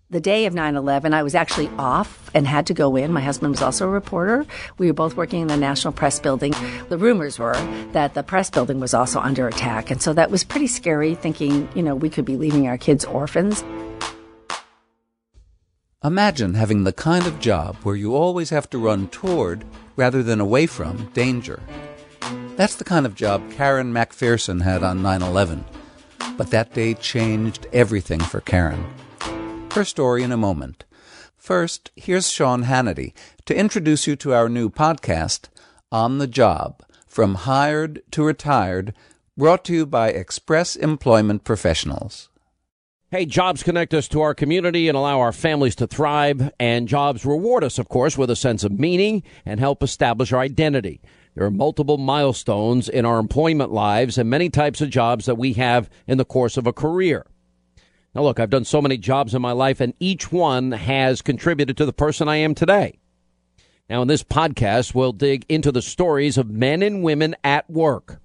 The day of 9/11, I was actually off and had to go in. My husband was also a reporter. We were both working in the National Press Building. The rumors were that the press building was also under attack. And so that was pretty scary, thinking, we could be leaving our kids orphans. Imagine having the kind of job where you always have to run toward, rather than away from, danger. That's the kind of job Karen McPherson had on 9/11. But that day changed everything for Karen. Her story in a moment. First, here's Sean Hannity to introduce you to our new podcast, On the Job, From Hired to Retired, brought to you by Express Employment Professionals. Hey, jobs connect us to our community and allow our families to thrive, and jobs reward us, of course, with a sense of meaning and help establish our identity. There are multiple milestones in our employment lives and many types of jobs that we have in the course of a career. Now, look, I've done so many jobs in my life, and each one has contributed to the person I am today. Now, in this podcast, we'll dig into the stories of men and women at work.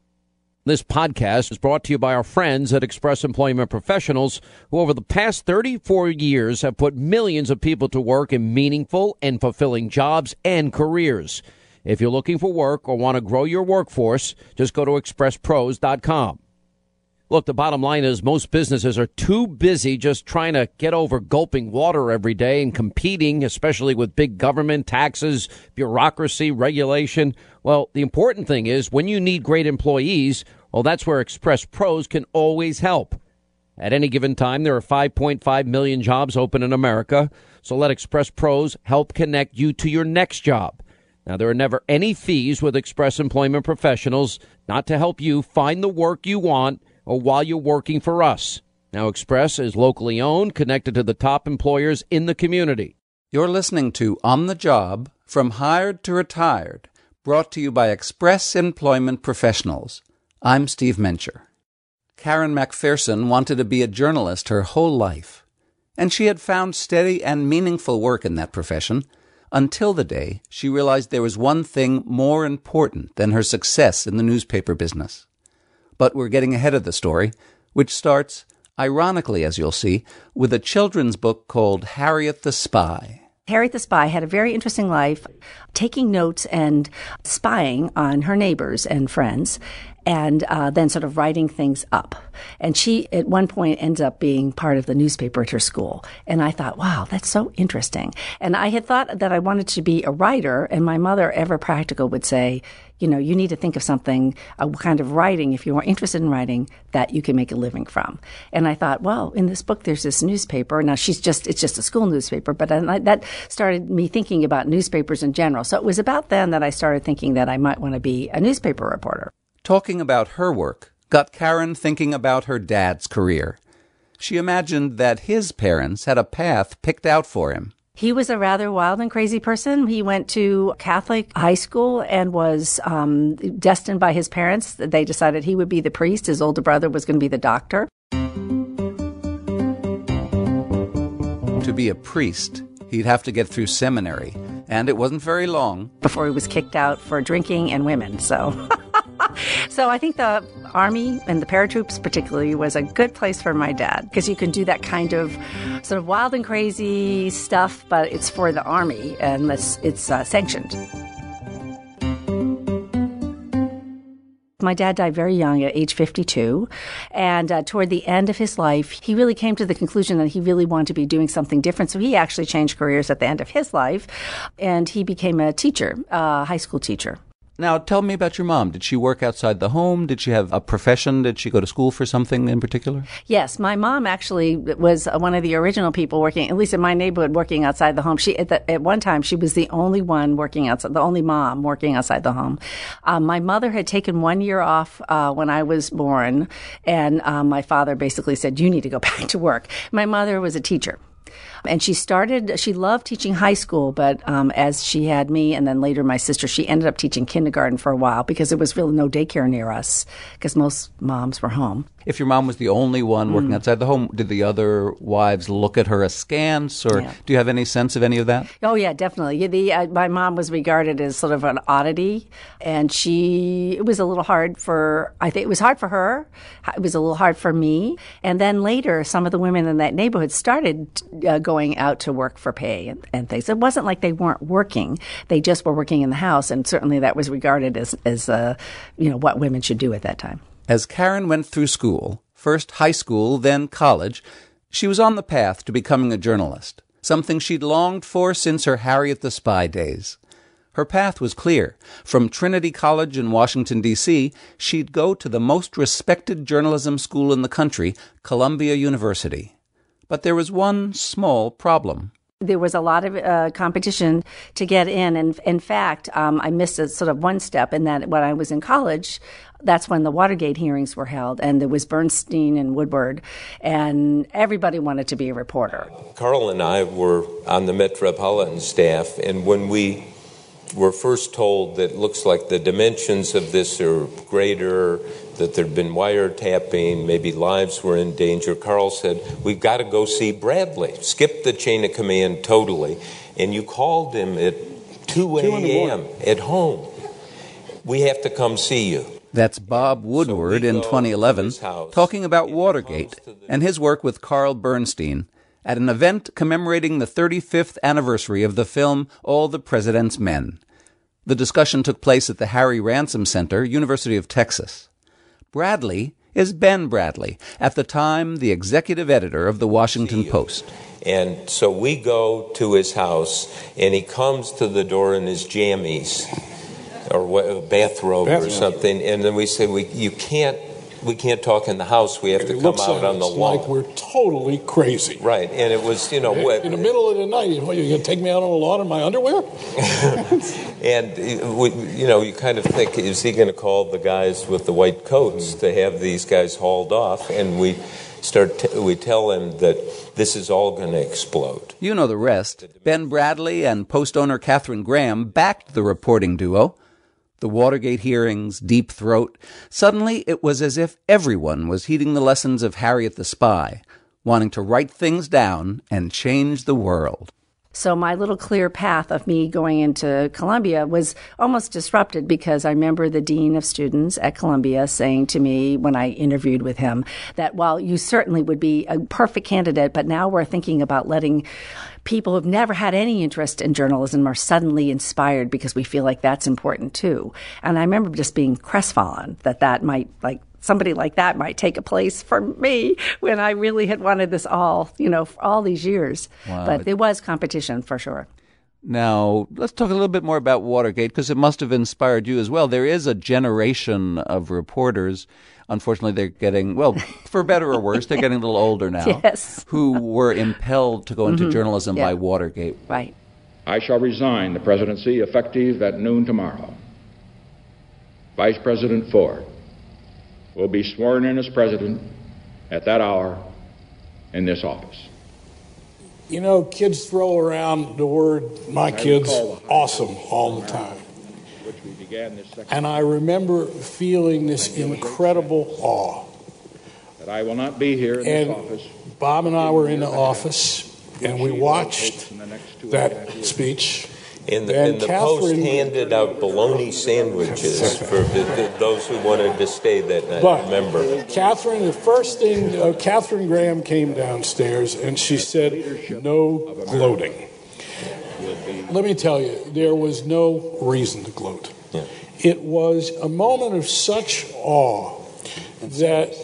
This podcast is brought to you by our friends at Express Employment Professionals, who over the past 34 years have put millions of people to work in meaningful and fulfilling jobs and careers. If you're looking for work or want to grow your workforce, just go to expresspros.com. Look, the bottom line is most businesses are too busy just trying to get over gulping water every day and competing, especially with big government, taxes, bureaucracy, regulation. Well, the important thing is when you need great employees, well, that's where Express Pros can always help. At any given time, there are 5.5 million jobs open in America, so let Express Pros help connect you to your next job. Now, there are never any fees with Express Employment Professionals, not to help you find the work you want or while you're working for us. Now, Express is locally owned, connected to the top employers in the community. You're listening to On the Job, From Hired to Retired, brought to you by Express Employment Professionals. I'm Steve Mencher. Karen McPherson wanted to be a journalist her whole life, and she had found steady and meaningful work in that profession until the day she realized there was one thing more important than her success in the newspaper business. But we're getting ahead of the story, which starts, ironically, as you'll see, with a children's book called Harriet the Spy. Harriet the Spy had a very interesting life, taking notes and spying on her neighbors and friends, and then sort of writing things up. And she, at one point, ends up being part of the newspaper at her school. And I thought, wow, that's so interesting. And I had thought that I wanted to be a writer, and my mother, ever practical, would say, you need to think of something, a kind of writing, if you are interested in writing, that you can make a living from. And I thought, well, in this book, there's this newspaper. Now, it's just a school newspaper, but that started me thinking about newspapers in general. So it was about then that I started thinking that I might want to be a newspaper reporter. Talking about her work got Karen thinking about her dad's career. She imagined that his parents had a path picked out for him. He was a rather wild and crazy person. He went to Catholic high school and was destined by his parents. They decided he would be the priest. His older brother was going to be the doctor. To be a priest, he'd have to get through seminary, and it wasn't very long before he was kicked out for drinking and women. So I think the Army and the paratroops particularly was a good place for my dad, because you can do that kind of sort of wild and crazy stuff, but it's for the Army and it's sanctioned. My dad died very young at age 52, and toward the end of his life, he really came to the conclusion that he really wanted to be doing something different. So he actually changed careers at the end of his life, and he became a teacher, a high school teacher. Now, tell me about your mom. Did she work outside the home? Did she have a profession? Did she go to school for something in particular? Yes, my mom actually was one of the original people working, at least in my neighborhood, working outside the home. At one time, she was the only one working outside, the only mom working outside the home. My mother had taken 1 year off when I was born, and my father basically said, "You need to go back to work." My mother was a teacher. And she loved teaching high school, but as she had me and then later my sister, she ended up teaching kindergarten for a while because there was really no daycare near us because most moms were home. If your mom was the only one working outside the home, did the other wives look at her askance, or do you have any sense of any of that? Oh, yeah, definitely. My mom was regarded as sort of an oddity, and it was a little hard I think it was hard for her. It was a little hard for me. And then later, some of the women in that neighborhood started going out to work for pay and things. It wasn't like they weren't working. They just were working in the house, and certainly that was regarded as what women should do at that time. As Karen went through school, first high school, then college, she was on the path to becoming a journalist, something she'd longed for since her Harriet the Spy days. Her path was clear. From Trinity College in Washington, D.C., she'd go to the most respected journalism school in the country, Columbia University. But there was one small problem. There was a lot of competition to get in. And in fact, I missed a sort of one step in that when I was in college, that's when the Watergate hearings were held, and there was Bernstein and Woodward, and everybody wanted to be a reporter. Carl and I were on the Metropolitan staff, and when we were first told that it looks like the dimensions of this are greater, that there'd been wiretapping, maybe lives were in danger, Carl said, we've got to go see Bradley. Skip the chain of command totally. And you called him at 2 a.m. at home. We have to come see you. That's Bob Woodward in 2011 talking about Watergate and his work with Carl Bernstein at an event commemorating the 35th anniversary of the film All the President's Men. The discussion took place at the Harry Ransom Center, University of Texas. Bradley is Ben Bradley, at the time the executive editor of the Washington Post. And so we go to his house, and he comes to the door in his jammies, or a bathrobe or something, and then we say, we can't talk in the house. We have to come out on the lawn. Like we're totally crazy. Right, and it was, in the middle of the night, you're going to take me out on the lawn in my underwear? And, you kind of think, is he going to call the guys with the white coats to have these guys hauled off? And we tell him that this is all going to explode. You know the rest. Ben Bradley and Post owner Katharine Graham backed the reporting duo. The Watergate hearings, Deep Throat. Suddenly, it was as if everyone was heeding the lessons of Harriet the Spy, wanting to write things down and change the world. So my little clear path of me going into Columbia was almost disrupted because I remember the dean of students at Columbia saying to me when I interviewed with him that while you certainly would be a perfect candidate, but now we're thinking about letting people who've never had any interest in journalism are suddenly inspired because we feel like that's important too. And I remember just being crestfallen that might, somebody like that might take a place for me when I really had wanted this all, for all these years. Wow. But there was competition for sure. Now, let's talk a little bit more about Watergate because it must have inspired you as well. There is a generation of reporters. Unfortunately, they're getting, for better or worse, they're getting a little older now. Yes. Who were impelled to go into journalism by Watergate. Right. I shall resign the presidency effective at noon tomorrow. Vice President Ford will be sworn in as president at that hour in this office. Kids throw around the word, my kids, awesome, all the time. And I remember feeling this incredible awe. That I will not be here in this office. Bob and I were in the office, and we watched that speech. And the Post handed out bologna sandwiches for those who wanted to stay that night. But remember, Catherine, the first thing, Katharine Graham came downstairs and she said, "No gloating." Let me tell you, there was no reason to gloat. Yeah. It was a moment of such awe that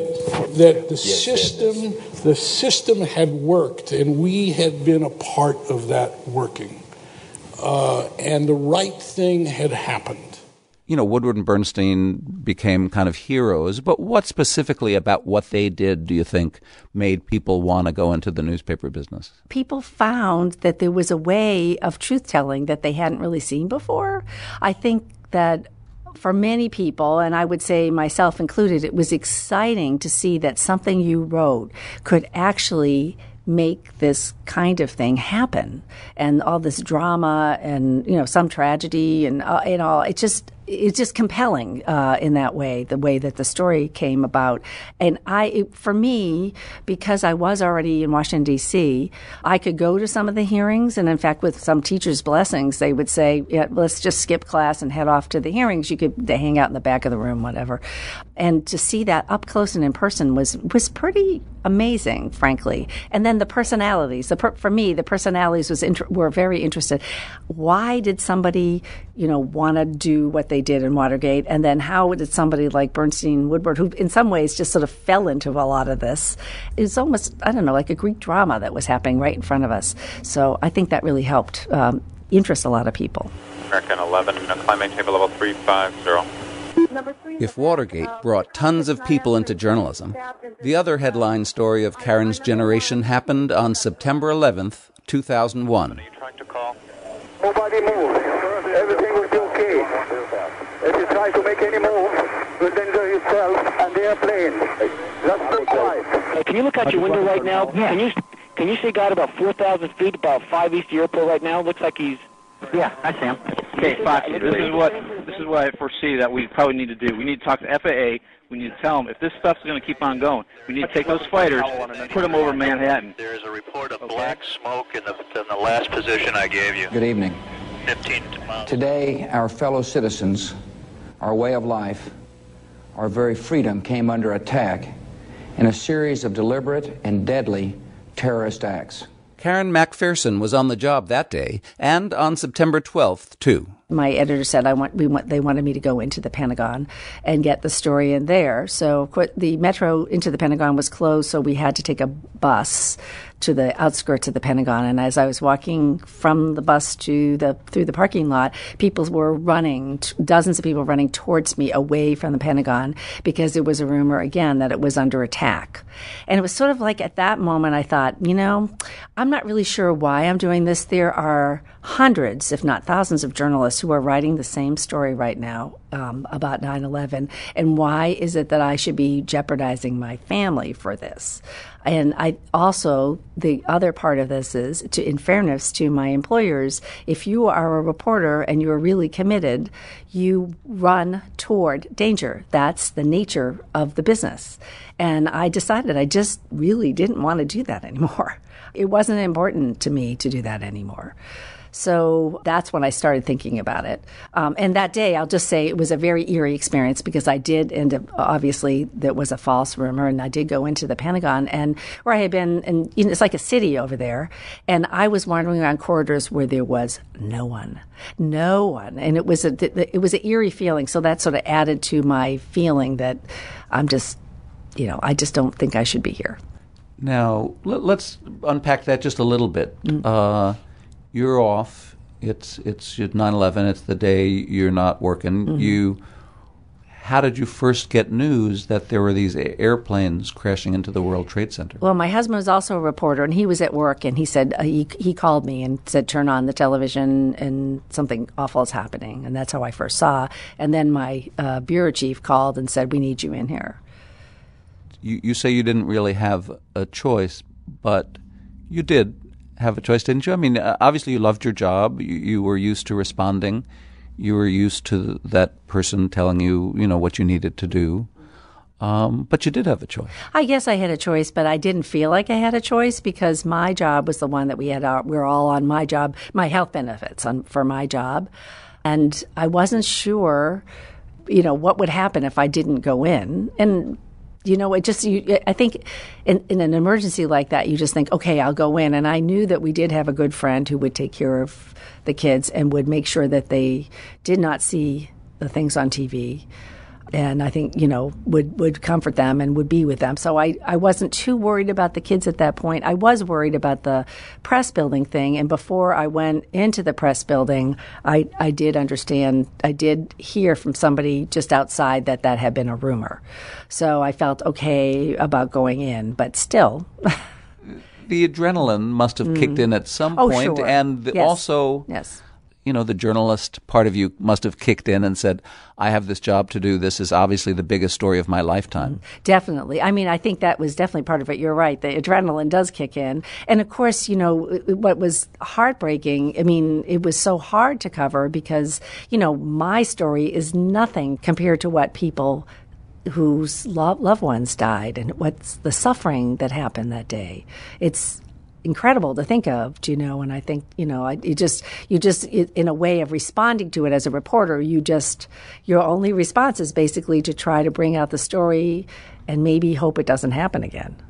the system had worked, and we had been a part of that working. And the right thing had happened. Woodward and Bernstein became kind of heroes, but what specifically about what they did do you think made people want to go into the newspaper business? People found that there was a way of truth-telling that they hadn't really seen before. I think that for many people, and I would say myself included, it was exciting to see that something you wrote could actually make this kind of thing happen, and all this drama and some tragedy and all. It's just compelling in that way, the way that the story came about. And for me, because I was already in Washington, D.C., I could go to some of the hearings, and in fact, with some teachers' blessings, they would say, let's just skip class and head off to the hearings. You could hang out in the back of the room, whatever. And to see that up close and in person was pretty amazing, frankly. And then the personalities. For me, the personalities were very interested. Why did somebody, want to do what they did in Watergate? And then how did somebody like Bernstein Woodward, who in some ways just sort of fell into a lot of this, it's almost, like a Greek drama that was happening right in front of us. So I think that really helped interest a lot of people. American 11, climate table level 350. If Watergate brought tons of people into journalism, the other headline story of Karen's generation happened on September 11th, 2001. Nobody move. Everything will be okay. If you try to make any move, you'll danger yourself and the airplane. Just stay quiet. Can you look out your window right now? Yeah. Can you see God about 4,000 feet, about 5 east of the airport right now? Looks like he's... Yeah, I see him. Okay, Fox, this is what I foresee that we probably need to do. We need to talk to FAA. We need to tell them if this stuff's going to keep on going, we need to take those fighters and put them over Manhattan. There's a report of black smoke in the last position I gave you. Good evening. 15 miles. Today, our fellow citizens, our way of life, our very freedom came under attack in a series of deliberate and deadly terrorist acts. Karen McPherson was on the job that day and on September 12th, too. My editor said they wanted me to go into the Pentagon and get the story in there. So of course, the metro into the Pentagon was closed, so we had to take a bus to the outskirts of the Pentagon. And as I was walking from the bus through the parking lot, people were running, dozens of people running towards me away from the Pentagon because there was a rumor again that it was under attack. And it was sort of like at that moment I thought, I'm not really sure why I'm doing this. There are hundreds, if not thousands, of journalists who are writing the same story right now about 9/11. And why is it that I should be jeopardizing my family for this? And the other part of this is, in fairness to my employers, if you are a reporter and you're really committed, you run toward danger. That's the nature of the business. And I decided I just really didn't want to do that anymore. It wasn't important to me to do that anymore. So that's when I started thinking about it. And that day, I'll just say it was a very eerie experience because I did end up, obviously, that was a false rumor, and I did go into the Pentagon, and where I had been, and it's like a city over there, and I was wandering around corridors where there was no one. And it was an eerie feeling, so that sort of added to my feeling that I just don't think I should be here. Now, let's unpack that just a little bit. You're off. It's 9/11. It's the day you're not working. Mm-hmm. How did you first get news that there were these airplanes crashing into the World Trade Center? Well, my husband was also a reporter, and he was at work, and he said he called me and said, turn on the television, and something awful is happening. And that's how I first saw. And then my bureau chief called and said, we need you in here. You say you didn't really have a choice, but you did have a choice, didn't you? I mean, obviously you loved your job. You were used to responding. You were used to that person telling you, what you needed to do. But you did have a choice. I guess I had a choice, but I didn't feel like I had a choice because my job was the one that we were all on my job, my health benefits for my job. And I wasn't sure, what would happen if I didn't go in. And I think in an emergency like that, you just think, okay, I'll go in. And I knew that we did have a good friend who would take care of the kids and would make sure that they did not see the things on TV. And I think, would comfort them and would be with them. So I wasn't too worried about the kids at that point. I was worried about the press building thing. And before I went into the press building, I did understand, I did hear from somebody just outside that had been a rumor. So I felt okay about going in, but still. The adrenaline must have kicked in at some point. Sure. And also... Yes. The journalist part of you must have kicked in and said, I have this job to do. This is obviously the biggest story of my lifetime. Definitely. I mean, I think that was definitely part of it. You're right. The adrenaline does kick in. And of course, what was heartbreaking, it was so hard to cover because, my story is nothing compared to what people whose loved ones died and what's the suffering that happened that day. It's incredible to think of, and I think, you just in a way of responding to it as a reporter, your only response is basically to try to bring out the story and maybe hope it doesn't happen again.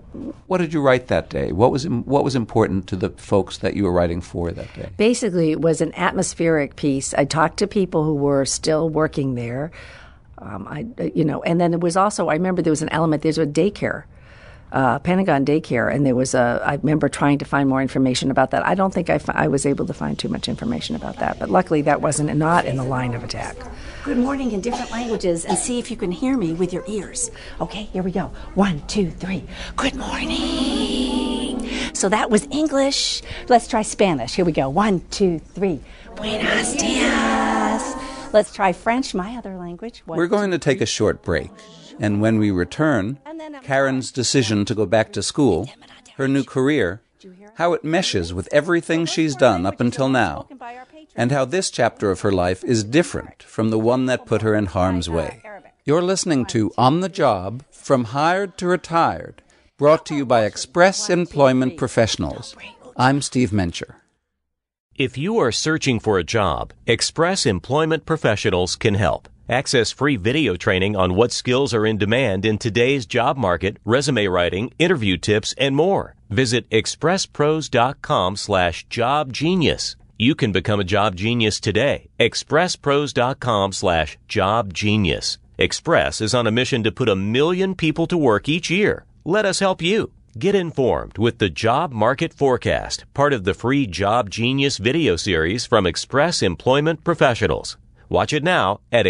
What did you write that day? What was important to the folks that you were writing for that day? Basically, it was an atmospheric piece. I talked to people who were still working there. And then there was also, I remember there was an element, there's a daycare, Pentagon daycare, and I remember trying to find more information about that. I don't think I was able to find too much information about that, but luckily that wasn't not in the line of attack. Good morning in different languages, and see if you can hear me with your ears. Okay, here we go. 1, 2, 3. Good morning. So that was English. Let's try Spanish. Here we go. 1, 2, 3. Buenos dias. Let's try French, my other language. We're going to take a short break. And when we return, Karen's decision to go back to school, her new career, how it meshes with everything she's done up until now, and how this chapter of her life is different from the one that put her in harm's way. You're listening to On the Job, From Hired to Retired, brought to you by Express Employment Professionals. I'm Steve Mencher. If you are searching for a job, Express Employment Professionals can help. Access free video training on what skills are in demand in today's job market, resume writing, interview tips, and more. Visit expresspros.com/jobgenius. You can become a job genius today. expresspros.com/jobgenius. Express is on a mission to put 1 million people to work each year. Let us help you. Get informed with the Job Market Forecast, part of the free Job Genius video series from Express Employment Professionals. Watch it now at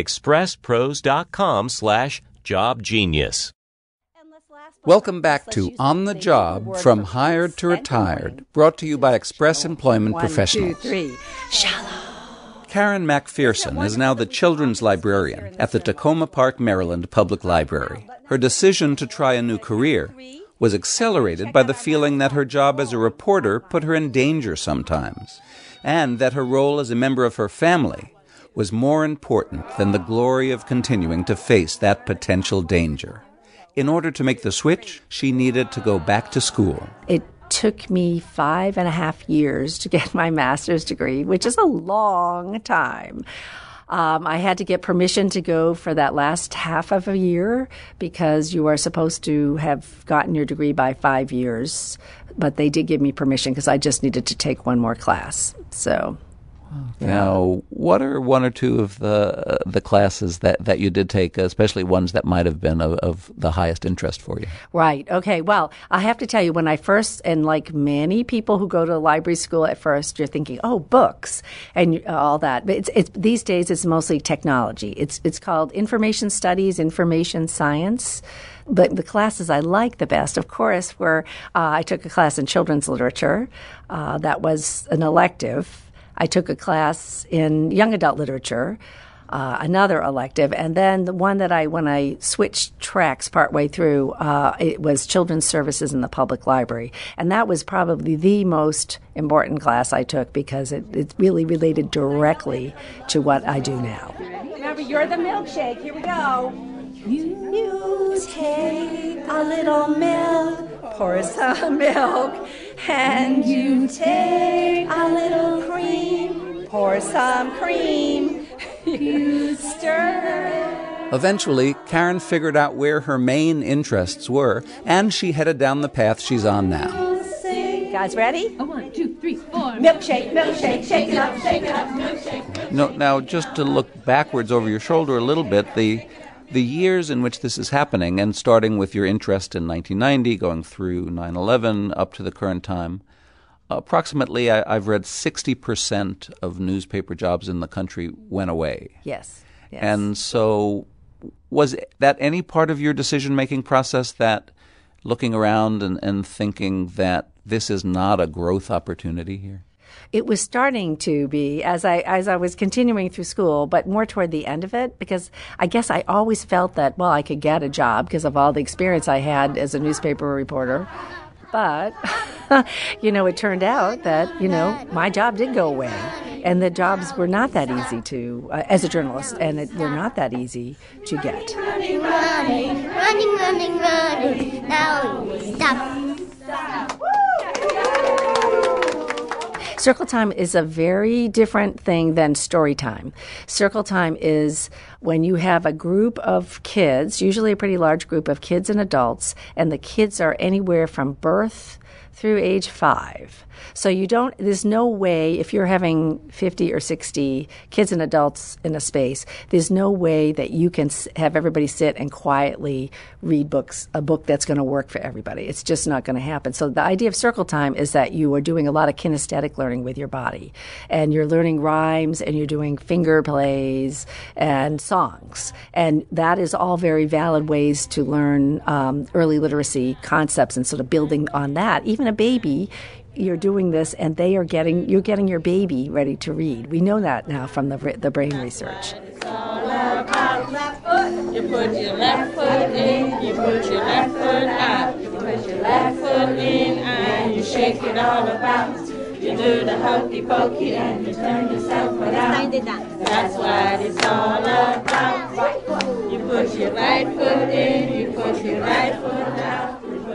expresspros.com/jobgenius. Welcome back to On the Job, From Hired to Retired, brought to you by Express Employment Professionals. 1, 2, 3. Shalom. Karen McPherson is now the children's librarian at the Tacoma Park, Maryland Public Library. Her decision to try a new career was accelerated by the feeling that her job as a reporter put her in danger sometimes, and that her role as a member of her family was more important than the glory of continuing to face that potential danger. In order to make the switch, she needed to go back to school. It took me 5.5 years to get my master's degree, which is a long time. I had to get permission to go for that last half of a year because you are supposed to have gotten your degree by 5 years. But they did give me permission because I just needed to take one more class. So, Now, what are one or two of the classes that you did take, especially ones that might have been of the highest interest for you? Right. Okay. Well, I have to tell you, when I first, and like many people who go to library school at first, you're thinking, oh, books and all that. But it's these days it's mostly technology. It's called Information Studies, Information Science. But the classes I like the best, of course, were I took a class in children's literature. That was an elective. I took a class in young adult literature, another elective, and then the one that when I switched tracks partway through, it was children's services in the public library. And that was probably the most important class I took because it really related directly to what I do now. Remember, you're the milkshake. Here we go. You take a little milk, pour some milk, and you take a little cream, pour some cream, you stir. Eventually, Karen figured out where her main interests were, and she headed down the path she's on now. Guys, ready? 1, 2, 3, 4. Milkshake, milkshake, shake it up, milkshake. No, now, just to look backwards over your shoulder a little bit, the years in which this is happening, and starting with your interest in 1990, going through 9/11 up to the current time, approximately, I've read 60% of newspaper jobs in the country went away. Yes. And so was that any part of your decision-making process, that looking around and thinking that this is not a growth opportunity here? It was starting to be as I was continuing through school, but more toward the end of it, because I guess I always felt that, well, I could get a job because of all the experience I had as a newspaper reporter. But, it turned out that, my job did go away. And the jobs were not that easy to, as a journalist, and were not that easy to get. Running. Now stop. Circle time is a very different thing than story time. Circle time is when you have a group of kids, usually a pretty large group of kids and adults, and the kids are anywhere from birth through age 5. So there's no way, if you're having 50 or 60 kids and adults in a space, there's no way that you can have everybody sit and quietly read a book that's going to work for everybody. It's just not going to happen. So the idea of circle time is that you are doing a lot of kinesthetic learning with your body. And you're learning rhymes, and you're doing finger plays and songs. And that is all very valid ways to learn early literacy concepts and sort of building on that. Even a baby, you're doing this, and you're getting your baby ready to read. We know that now from the brain research. It's all about left foot. You put your left foot in, you put your left foot out. You put your left foot in, and you shake it all about. You do the hokey pokey, and you turn yourself around. That's what it's all about. You put your right foot in, you put your right foot out.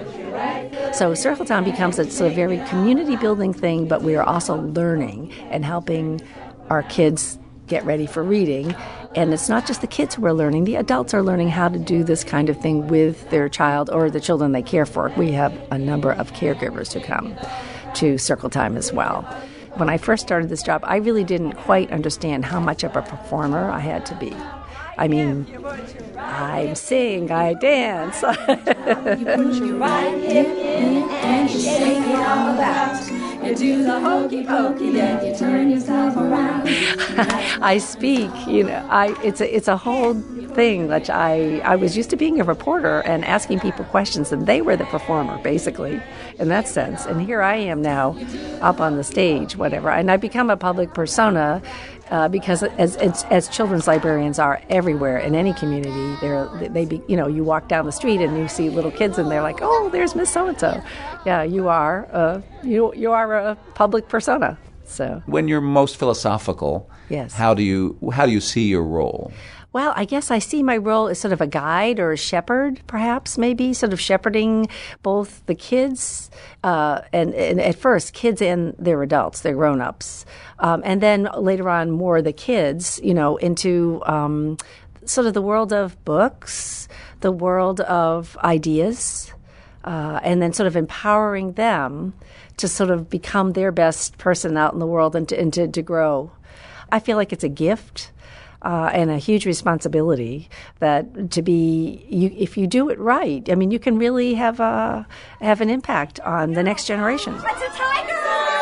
So Circle Time becomes a sort of very community-building thing, but we are also learning and helping our kids get ready for reading. And it's not just the kids who are learning. The adults are learning how to do this kind of thing with their child or the children they care for. We have a number of caregivers who come to Circle Time as well. When I first started this job, I really didn't quite understand how much of a performer I had to be. I mean, I sing, I dance. You put your right hip in and you shake it all about. You do the hokey pokey and you turn yourself around. I speak, it's a whole thing that I was used to being a reporter and asking people questions, and they were the performer, basically, in that sense. And here I am now up on the stage, whatever. And I become a public persona because as children's librarians are everywhere in any community, you walk down the street and you see little kids and they're like, oh, there's Miss So-and-so. Yeah, you are you are a public persona. So when you're most philosophical, yes, how do you see your role? Well, I guess I see my role as sort of a guide or a shepherd, perhaps, maybe, sort of shepherding both the kids and at first, kids and their adults, their grown-ups. And then later on, more the kids, into sort of the world of books, the world of ideas, and then sort of empowering them to sort of become their best person out in the world and to grow. I feel like it's a gift. And a huge responsibility that to be, if you do it right, I mean, you can really have an impact on the next generation. What's a tiger?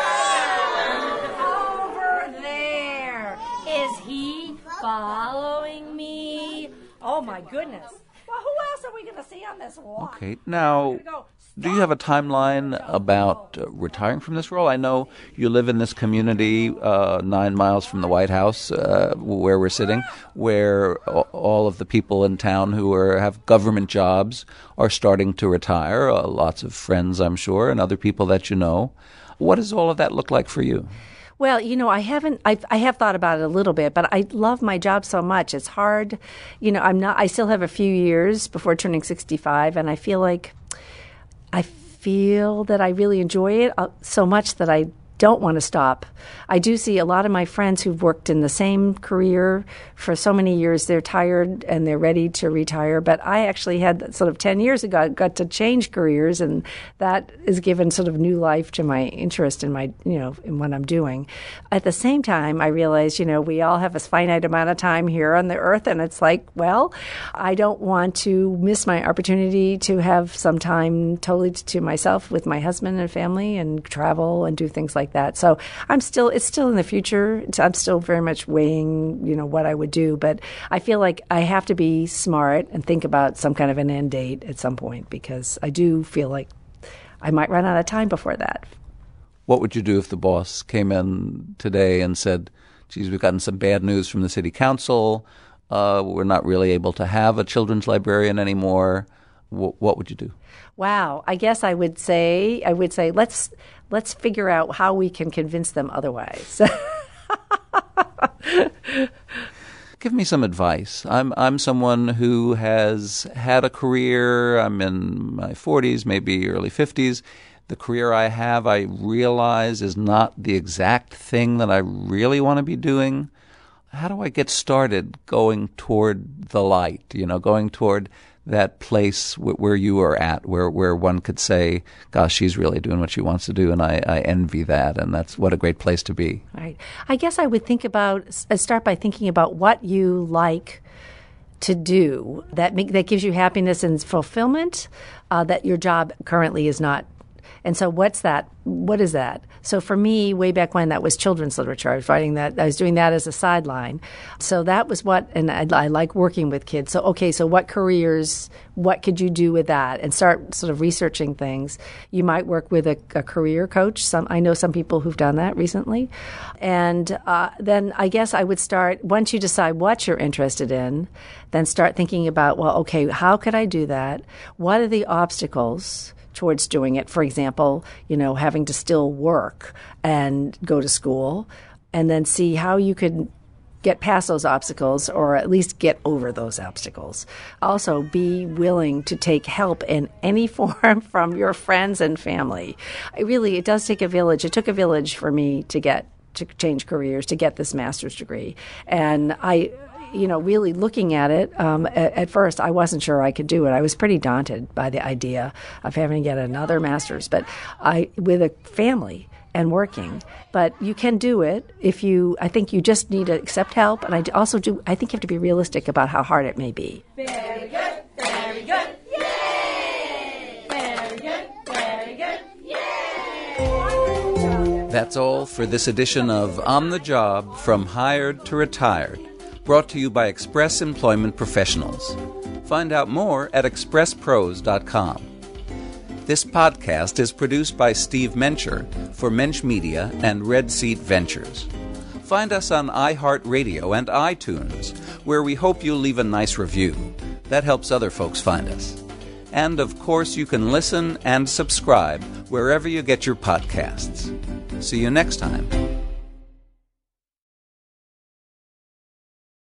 Over there. Is he following me? Oh, my goodness. Well, who else are we going to see on this walk? Okay, now, do you have a timeline about retiring from this role? I know you live in this community 9 miles from the White House, where we're sitting, where all of the people in town who have government jobs are starting to retire. Lots of friends, I'm sure, and other people that you know. What does all of that look like for you? Well, I have thought about it a little bit, but I love my job so much. It's hard. I still have a few years before turning 65, and I feel that I really enjoy it so much that I don't want to stop. I do see a lot of my friends who've worked in the same career for so many years, they're tired and they're ready to retire. But I actually had sort of 10 years ago, got to change careers, and that has given sort of new life to my interest in my, in what I'm doing. At the same time, I realize, we all have a finite amount of time here on the earth, and it's like, well, I don't want to miss my opportunity to have some time totally to myself with my husband and family and travel and do things like that. So it's still in the future. I'm still very much weighing, what I would do, but I feel like I have to be smart and think about some kind of an end date at some point, because I do feel like I might run out of time before that. What would you do if the boss came in today and said, geez, we've gotten some bad news from the city council. We're not really able to have a children's librarian anymore. What would you do? Wow. I guess I would say let's figure out how we can convince them otherwise. Give me some advice. I'm someone who has had a career. I'm in my 40s, maybe early 50s. the career I have, I realize is not the exact thing that I really want to be doing. How do I get started going toward the light, going toward that place where you are at, where one could say, gosh, she's really doing what she wants to do, and I envy that, and that's what a great place to be. Right. I guess I would start by thinking about what you like to do that gives you happiness and fulfillment that your job currently is not. And so what is that? So for me, way back when, that was children's literature. I was doing that as a sideline. So that was and I like working with kids. So what careers, what could you do with that? And start sort of researching things. You might work with a career coach. I know some people who've done that recently. And then I guess I would start, once you decide what you're interested in, then start thinking about, how could I do that? What are the obstacles towards doing it? For example, having to still work and go to school, and then see how you could get past those obstacles or at least get over those obstacles. Also, be willing to take help in any form from your friends and family. It does take a village. It took a village for me to change careers, to get this master's degree. And really looking at it, at first I wasn't sure I could do it. I was pretty daunted by the idea of having to get another master's, but with a family and working. But you can do it I think you just need to accept help. And I think you have to be realistic about how hard it may be. Very good, very good. Yay! Very good, very good. Yay! That's all for this edition of On the Job from Hired to Retired, brought to you by Express Employment Professionals. Find out more at expresspros.com. This podcast is produced by Steve Mencher for Mensch Media and Red Seat Ventures. Find us on iHeartRadio and iTunes, where we hope you'll leave a nice review. That helps other folks find us. And, of course, you can listen and subscribe wherever you get your podcasts. See you next time.